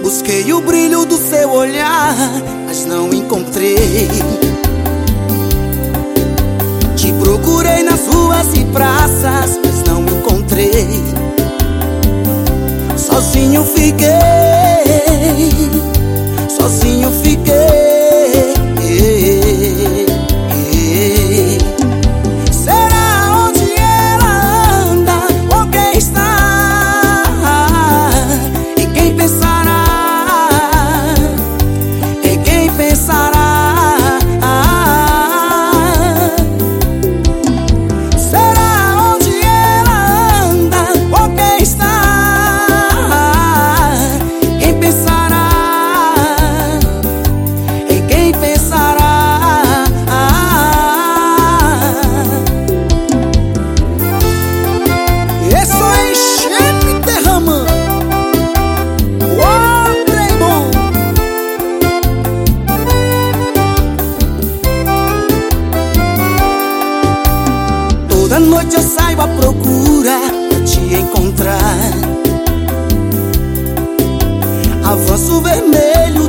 Busquei o brilho do seu olhar, mas não encontrei. Te procurei nas ruas e praças, mas não encontrei. Sozinho fiquei, sozinho fiquei. Será onde ela anda, ou quem está? E quem pensará? E quem pensará? Será onde ela anda, ou quem está? Quem pensará? E quem pensará? Isso é enchendo e derramando. Ô, trem bom! Toda noite eu saio à procura pra te encontrar. Avanço vermelho